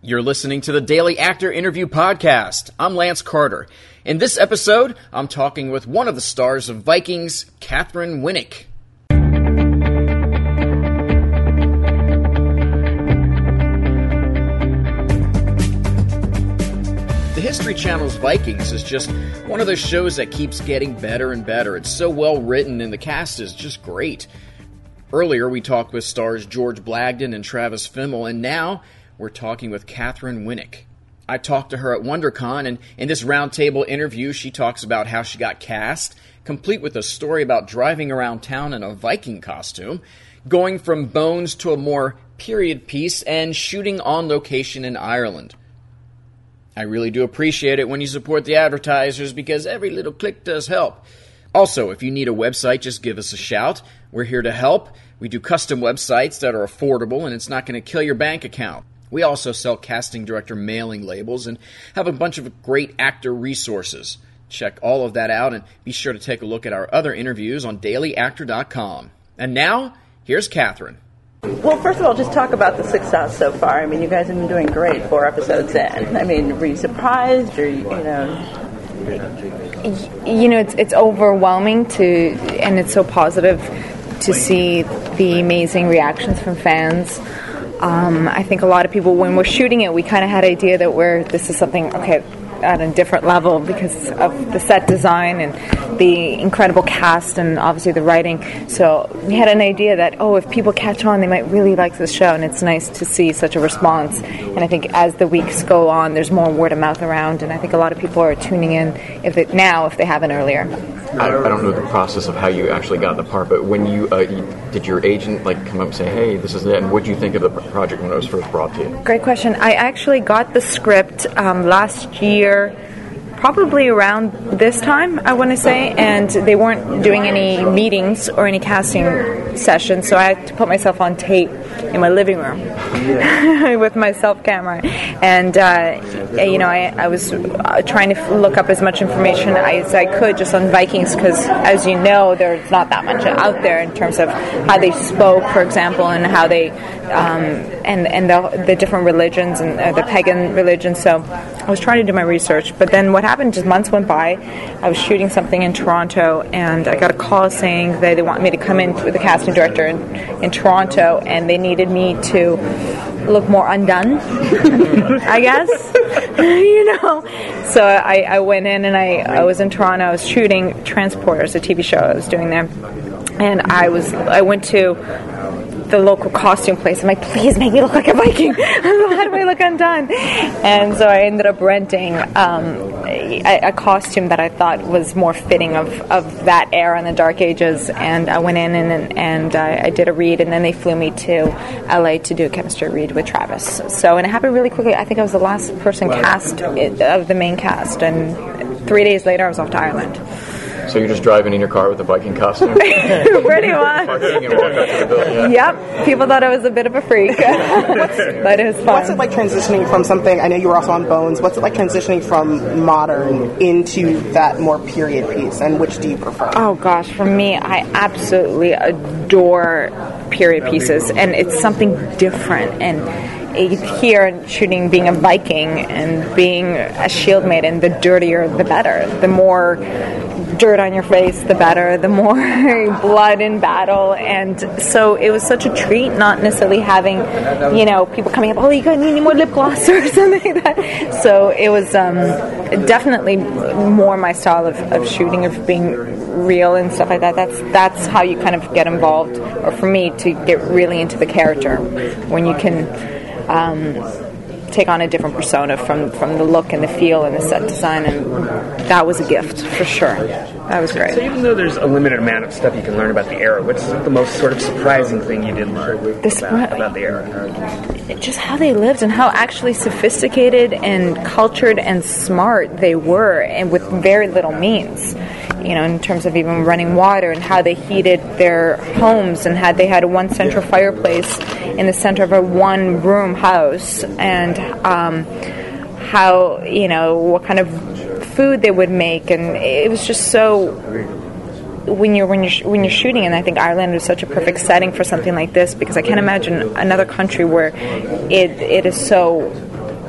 You're listening to the Daily Actor Interview Podcast. I'm Lance Carter. In this episode, I'm talking with one of the stars of Vikings, Katheryn Winnick. The History Channel's Vikings is just one of those shows that keeps getting better and better. It's so well written and the cast is just great. Earlier, we talked with stars George Blagden and Travis Fimmel, and now we're talking with Katheryn Winnick. I talked to her at WonderCon, and in this roundtable interview, she talks about how she got cast, complete with a story about driving around town in a Viking costume, going from Bones to a more period piece, and shooting on location in Ireland. I really do appreciate it when you support the advertisers, because every little click does help. Also, if you need a website, just give us a shout. We're here to help. We do custom websites that are affordable, and it's not going to kill your bank account. We also sell casting director mailing labels and have a bunch of great actor resources. Check all of that out and be sure to take a look at our other interviews on dailyactor.com. And now, here's Katheryn. Well, first of all, just talk about the success so far. I mean, you guys have been doing great 4 episodes in. I mean, were you surprised or, it's overwhelming and it's so positive to see the amazing reactions from fans. I think a lot of people, when we're shooting it, we kind of had an idea that this is something, at a different level because of the set design and the incredible cast and obviously the writing. So we had an idea that, if people catch on, they might really like this show, and it's nice to see such a response. And I think as the weeks go on, there's more word of mouth around, and I think a lot of people are tuning in if they haven't earlier. I don't know the process of how you actually got the part, but when you did your agent come up and say, hey, this is it, and what did you think of the project when it was first brought to you? Great question. I actually got the script last year, probably around this time, I want to say, and they weren't doing any meetings or any casting sessions, so I had to put myself on tape in my living room with my self camera, and I was trying to look up as much information as I could just on Vikings, because as you know, there's not that much out there in terms of how they spoke, for example, and how they and the different religions and the pagan religions. So I was trying to do my research, but then what happened, just months went by. I was shooting something in Toronto, and I got a call saying that they want me to come in with the casting director in Toronto, and they needed me to look more undone, I guess. So I went in, and I was in Toronto. I was shooting Transporters, a TV show I was doing there, and I went to the local costume place. I'm like, please make me look like a Viking. How do I look undone? And so I ended up renting a costume that I thought was more fitting of that era in the Dark Ages. And I went in and I did a read, and then they flew me to LA to do a chemistry read with Travis. So, and it happened really quickly. I think I was the last person cast of the main cast, and 3 days later I was off to Ireland. So you're just driving in your car with a Viking costume? Pretty much. Parking and walking out to the building. Yep. People thought I was a bit of a freak. But it was fun. What's it like transitioning from something, I know you were also on Bones, what's it like transitioning from modern into that more period piece, and which do you prefer? Oh gosh, for me, I absolutely adore period pieces, and it's something different. And here, shooting being a Viking and being a shield maiden, the dirtier the better. The more dirt on your face, the better. The more blood in battle. And so it was such a treat, not necessarily having, people coming up, you need more lip gloss or something like that. So it was definitely more my style of shooting, of being real and stuff like that. That's how you kind of get involved, or for me, to get really into the character, when you can take on a different persona from the look and the feel and the set design, and that was a gift for sure. That was great. So even though there's a limited amount of stuff you can learn about the era, what's the most sort of surprising thing you did learn about the era? Just how they lived, and how actually sophisticated and cultured and smart they were, and with very little means. In terms of even running water, and how they heated their homes, and they had one central fireplace in the center of a one-room house, and how, what kind of food they would make, and it was just so. When you're shooting, and I think Ireland is such a perfect setting for something like this, because I can't imagine another country where it is so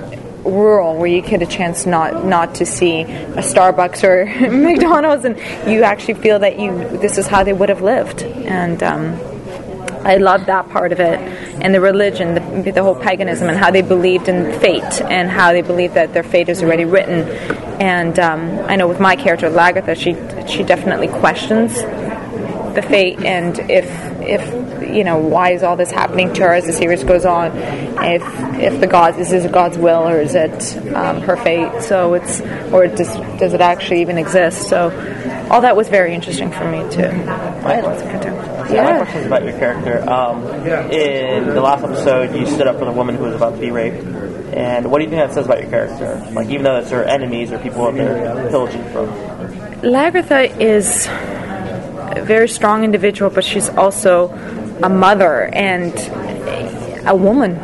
rural, where you get a chance not to see a Starbucks or McDonald's, and you actually feel that this is how they would have lived. And I love that part of it, and the religion, the whole paganism, and how they believed in fate, and how they believed that their fate is already written. And I know with my character Lagertha, she definitely questions the fate, and if why is all this happening to her as the series goes on? If the gods, is it God's will, or is it her fate? So does it actually even exist? So all that was very interesting for me too. I have questions about your character. In the last episode, you stood up for the woman who was about to be raped. And what do you think that says about your character? Like, even though it's her enemies or people that they're pillaging from. Lagertha is a very strong individual, but she's also a mother and a woman.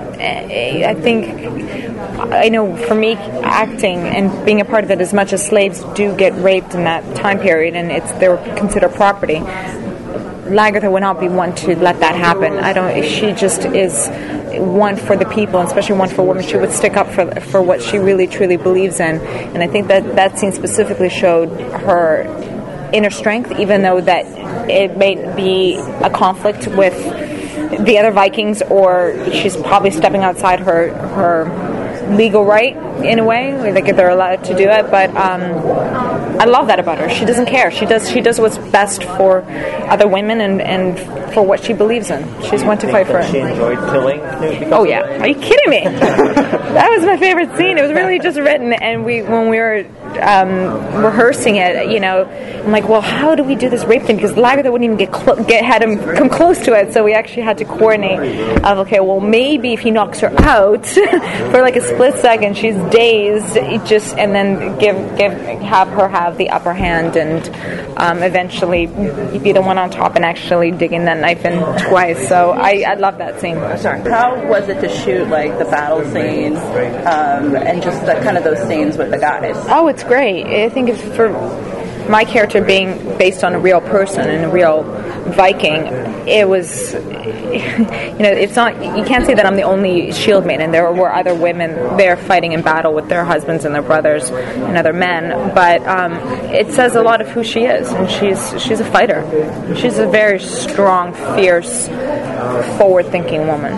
I know for me, acting and being a part of it, as much as slaves do get raped in that time period, and they were considered property, Lagertha would not be one to let that happen. She just is one for the people, and especially one for women. She would stick up for what she really truly believes in, and I think that scene specifically showed her inner strength, even though that it may be a conflict with the other Vikings, or she's probably stepping outside her legal right in a way, like if they're allowed to do it. But I love that about her. She doesn't care. She does what's best for other women and for what she believes in. She's one to fight for it. She enjoyed killing Knut? Oh yeah, are you kidding me? That was my favorite scene. It was really just written, and when we were rehearsing it, I'm like, well, how do we do this rape thing? Because Lagertha wouldn't even had him come close to it, so we actually had to coordinate of, okay, well, maybe if he knocks her out for like a split second, she's dazed, and then have her have the upper hand, and eventually be the one on top and actually digging that knife in twice. So I love that scene. Sorry. How was it to shoot like the battle scenes and just kind of those scenes with the guys? Oh, it's great. I think it's for my character being based on a real person and a real Viking. It was, it's not. You can't say that I'm the only shield maiden. There were other women there fighting in battle with their husbands and their brothers and other men. But it says a lot of who she is, and she's a fighter. She's a very strong, fierce, forward-thinking woman.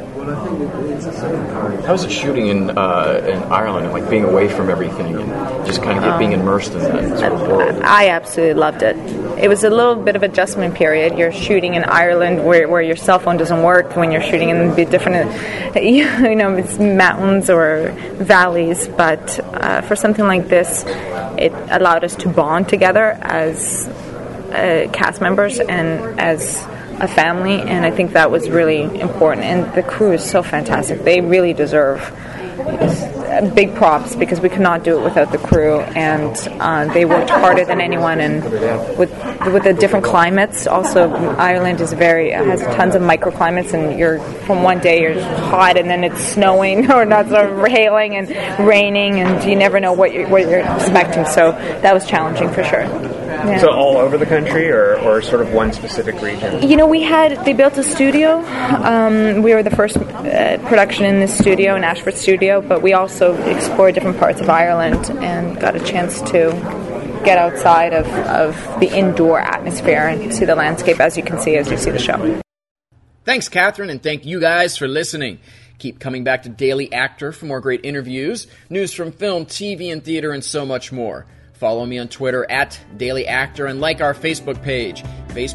How was it shooting in Ireland and like being away from everything and just kind of being immersed in that sort of world? I absolutely loved it. It was a little bit of adjustment period. You're shooting in Ireland where your cell phone doesn't work when you're shooting in the different, it's mountains or valleys. But for something like this, it allowed us to bond together as cast members and as a family, and I think that was really important. And the crew is so fantastic. They really deserve big props, because we could not do it without the crew, and they worked harder than anyone. And with the different climates, also Ireland has tons of microclimates, and you're from one day you're hot and then it's snowing or not, so hailing and raining, and you never know what you're expecting. So that was challenging for sure. Yeah. So all over the country, or sort of one specific region? They built a studio. We were the first production in this studio, in Ashford Studio, but we also explored different parts of Ireland and got a chance to get outside of the indoor atmosphere and see the landscape, as you can see as you see the show. Thanks, Catherine, and thank you guys for listening. Keep coming back to Daily Actor for more great interviews, news from film, TV, and theater, and so much more. Follow me on Twitter @DailyActor and like our Facebook page,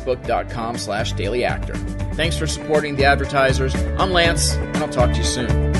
facebook.com/DailyActor. Thanks for supporting the advertisers. I'm Lance, and I'll talk to you soon.